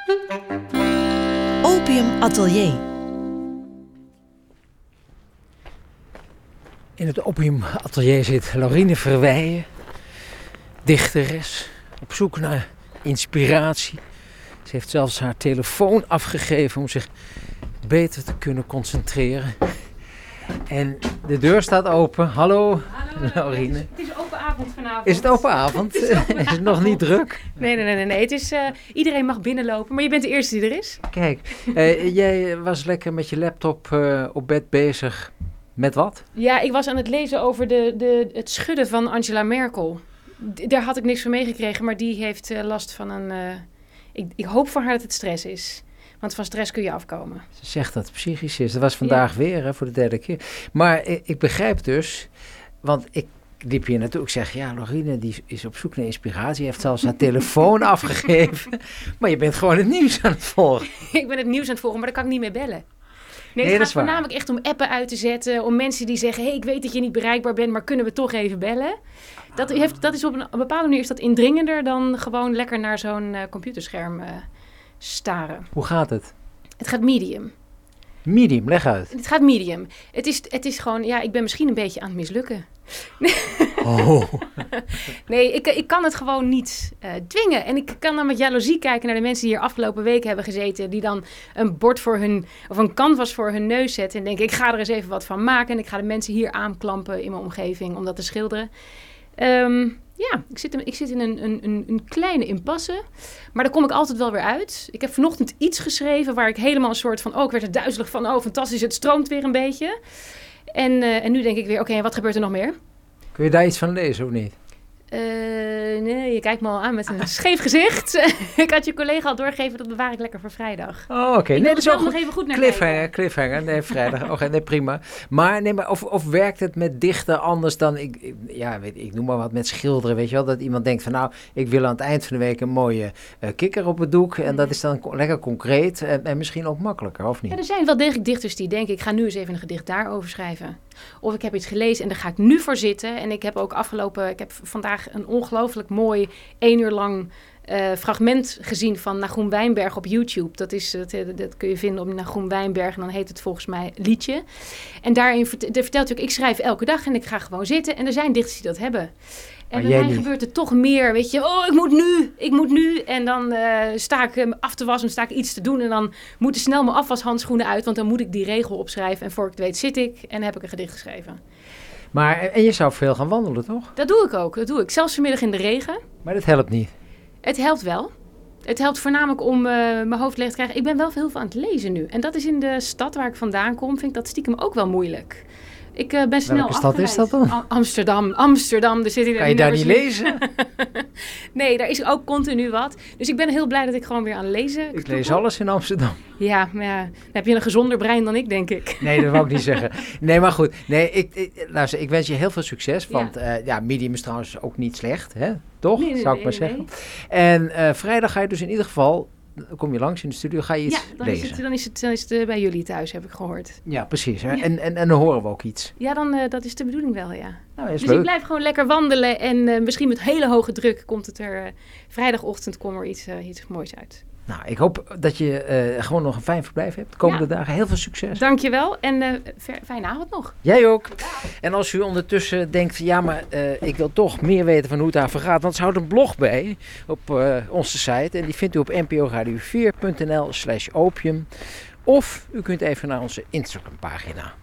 Opium Atelier. In het Opium Atelier zit Laurine Verweijen, dichteres, op zoek naar inspiratie. Ze heeft zelfs haar telefoon afgegeven om zich beter te kunnen concentreren. En de deur staat open. Hallo, Laurine. Het is open avond vanavond. Is het open avond? Is het nog niet druk? Nee. Het is, iedereen mag binnenlopen, maar je bent de eerste die er is. Kijk, jij was lekker met je laptop op bed bezig. Met wat? Ja, ik was aan het lezen over het schudden van Angela Merkel. Daar had ik niks van meegekregen, maar die heeft last van een... Ik hoop voor haar dat het stress is. Want van stress kun je afkomen. Ze zegt dat het psychisch is. Dat was vandaag weer, hè, voor de derde keer. Maar ik begrijp dus, want ik liep hier naartoe. Ik zeg, ja, Laurine die is op zoek naar inspiratie. Heeft zelfs haar telefoon afgegeven. Maar je bent gewoon het nieuws aan het volgen. Ik ben het nieuws aan het volgen, maar daar kan ik niet mee bellen. Nee, het dat gaat is waar. voornamelijk echt om appen uit te zetten. Om mensen die zeggen, hey, ik weet dat je niet bereikbaar bent, maar kunnen we toch even bellen? Dat is op een bepaalde manier is dat indringender dan gewoon lekker naar zo'n computerscherm staren. Hoe gaat het? Het gaat medium. Medium, leg uit. Het gaat medium. Het is gewoon, ja, ik ben misschien een beetje aan het mislukken. Oh. Nee, ik kan het gewoon niet dwingen. En ik kan dan met jaloezie kijken naar de mensen die hier afgelopen weken hebben gezeten. Die dan een bord voor hun, of een canvas voor hun neus zetten. En denken, ik ga er eens even wat van maken. En ik ga de mensen hier aanklampen in mijn omgeving om dat te schilderen. Ja, ik zit in een kleine impasse. Maar daar kom ik altijd wel weer uit. Ik heb vanochtend iets geschreven waar ik helemaal een soort van... ik werd er duizelig van. Oh, fantastisch, het stroomt weer een beetje. En nu denk ik weer, oké, wat gebeurt er nog meer? Kun je daar iets van lezen of niet? Nee, je kijkt me al aan met een scheef gezicht. Ik had je collega al doorgegeven, dat bewaar ik lekker voor vrijdag. Oh, oké. Ik Nee, wil dat is er ook zelf goed. nog even goed naar Cliffhanger. Nee, vrijdag. Oké, nee, prima. Maar of werkt het met dichten anders dan... Ik noem maar wat met schilderen, weet je wel. Dat iemand denkt van, nou, ik wil aan het eind van de week een mooie kikker op het doek. En dat is dan lekker concreet en misschien ook makkelijker, of niet? Ja, er zijn wel degelijk dichters die denken, ik ga nu eens even een gedicht daarover schrijven. Of ik heb iets gelezen en daar ga ik nu voor zitten. En ik heb vandaag een ongelooflijk mooi 1 uur lang fragment gezien van Nagoem Wijnberg op YouTube. Dat kun je vinden op Nagoem Wijnberg en dan heet het volgens mij Liedje. En daarin vertelt hij ook, ik schrijf elke dag en ik ga gewoon zitten. En er zijn dichters die dat hebben. En bij mij gebeurt het toch meer, weet je, ik moet nu. En dan sta ik af te wassen, sta ik iets te doen. En dan moeten snel mijn afwashandschoenen uit, want dan moet ik die regel opschrijven. En voor ik het weet zit ik en heb ik een gedicht geschreven. En je zou veel gaan wandelen, toch? Dat doe ik ook, Zelfs vanmiddag in de regen. Maar dat helpt niet. Het helpt wel. Het helpt voornamelijk om mijn hoofd leeg te krijgen. Ik ben wel heel veel aan het lezen nu. En dat is in de stad waar ik vandaan kom, vind ik dat stiekem ook wel moeilijk. Ik ben snel Welke stad is dat dan? Amsterdam. Daar zit kan je daar niet lezen? Nee, daar is ook continu wat. Dus ik ben heel blij dat ik gewoon weer aan lezen Ik lees alles in Amsterdam. Ja, maar dan heb je een gezonder brein dan ik, denk ik. Nee, dat wou ik niet zeggen. Nee, maar goed. Nee, ik wens je heel veel succes. Want medium is trouwens ook niet slecht, hè? Toch? Zou ik maar zeggen. Nee. En vrijdag ga je dus in ieder geval... Dan kom je langs in de studio, ga je iets lezen. Dan is het bij jullie thuis, heb ik gehoord. Ja, precies. Hè? Ja. En dan horen we ook iets. Ja, dat is de bedoeling wel, ja. Nou, is dus leuk. Ik blijf gewoon lekker wandelen. En misschien met hele hoge druk komt het er... vrijdagochtend komt er iets moois uit. Nou, ik hoop dat je gewoon nog een fijn verblijf hebt de komende dagen. Heel veel succes. Dankjewel en fijne avond nog. Jij ook. En als u ondertussen denkt, ik wil toch meer weten van hoe het daar vergaat. Want ze houdt een blog bij op onze site. En die vindt u op nporadio4.nl/opium. Of u kunt even naar onze Instagram pagina.